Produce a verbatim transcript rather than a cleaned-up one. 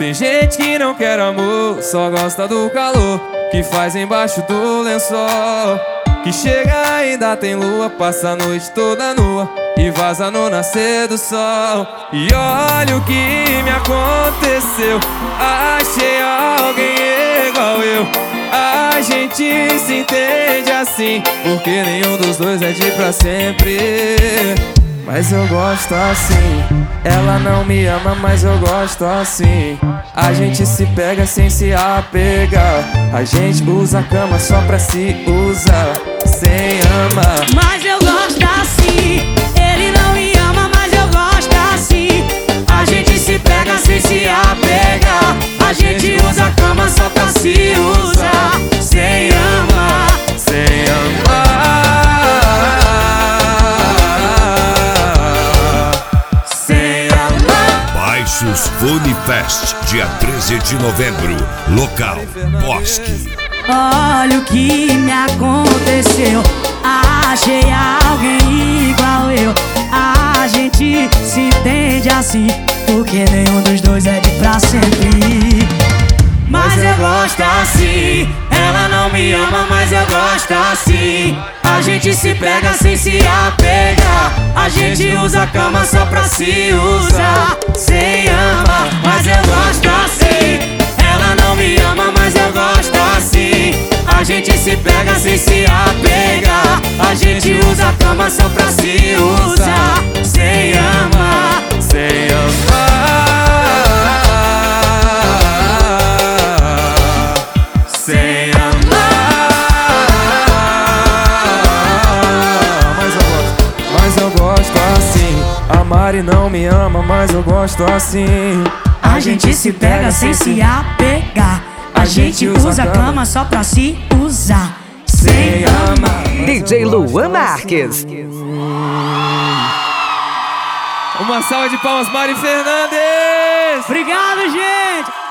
Tem gente que não quer amor, só gosta do calor que faz embaixo do lençol. Que chega ainda tem lua, passa a noite toda nua e vaza no nascer do sol. E olha o que me aconteceu, achei alguém igual eu. A gente se entende assim, porque nenhum dos dois é de pra sempre. Mas eu gosto assim. Ela não me ama, mas eu gosto assim. A gente se pega sem se apegar. A gente usa a cama só pra se usar, sem amar. Mas eu gosto assim. Ele não me ama, mas eu gosto assim. A gente se pega sem se apegar. A gente usa a cama só pra se usar, sem amar, sem amar. Baixos Fone Fest, dia treze de novembro, local Bosque. Olha o que me aconteceu, achei alguém igual eu. A gente se entende assim, porque nenhum dos dois é de pra sempre. Mas eu gosto assim. Ela não me ama, mas eu gosto assim. A gente se pega sem se apegar. A gente usa a cama só pra se usar, sem amar. Mas eu gosto assim. Ela não me ama, mas eu gosto assim. A gente se pega sem se apegar. A gente usa a cama só pra se usar, sem amar, sem amar. Sem amar. Mas eu gosto, mas eu gosto assim. A Mari não me ama, mas eu gosto assim. A gente se pega sem se apegar. A gente usa a cama só pra se usar, sem amar. D J Luan Marques. Uma salva de palmas, Mari Fernandes. Obrigado, gente.